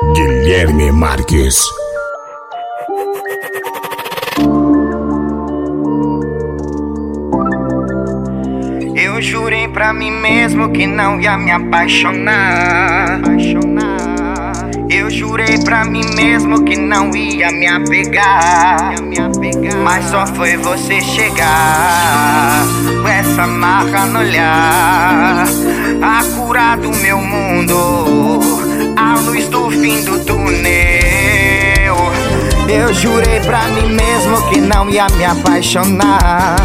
Guilherme Marques. Eu jurei pra mim mesmo que não ia me apaixonar. Eu jurei pra mim mesmo que não ia me apegar. Mas só foi você chegar com essa marca no olhar, a cura do meu mundo, a luz do fim do túnel. Eu jurei pra mim mesmo que não ia me apaixonar.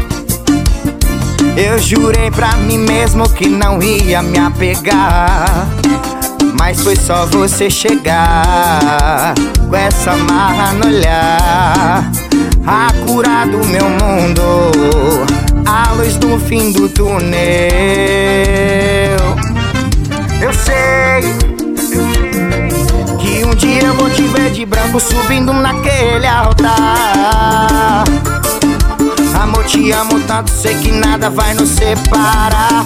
Eu jurei pra mim mesmo que não ia me apegar. Mas foi só você chegar com essa marra no olhar, a cura do meu mundo, a luz do fim do túnel. Eu sei que um dia eu vou te ver de branco subindo naquele altar. Amor, te amo tanto, sei que nada vai nos separar.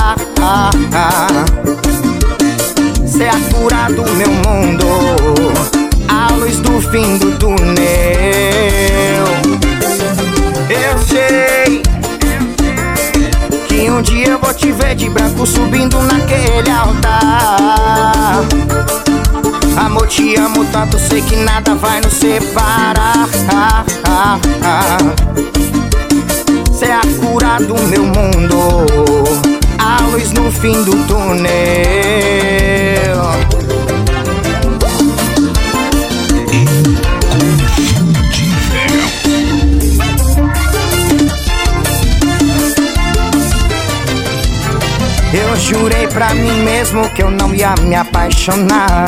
Cê é a cura do meu mundo, a luz do fim do túnel. Eu sei que um dia eu vou te ver de branco subindo naquele altar. Amor, te amo tanto, sei que nada vai nos separar. Cê é a cura do meu mundo, a luz no fim do túnel. Eu jurei pra mim mesmo que eu não ia me apaixonar.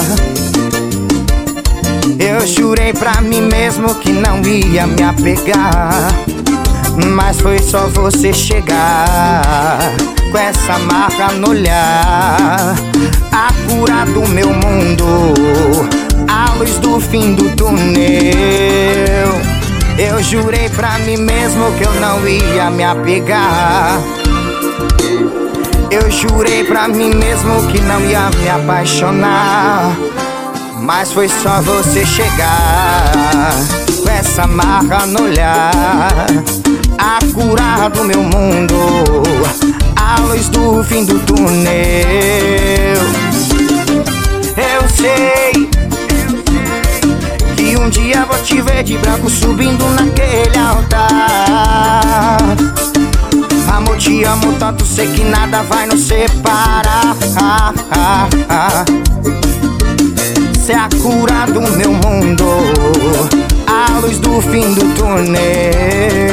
Eu jurei pra mim mesmo que não ia me apegar. Mas foi só você chegar com essa marca no olhar, a cura do meu mundo, a luz do fim do túnel. Eu jurei pra mim mesmo que eu não ia me apegar. Eu jurei pra mim mesmo que não ia me apaixonar. Mas foi só você chegar com essa marca no olhar, a cura do meu mundo, a luz do fim do túnel. Eu sei que um dia vou te ver de branco subindo naquele altar. Amor, te amo tanto, sei que nada vai nos separar. Cê é a cura do meu mundo, a luz do fim do túnel.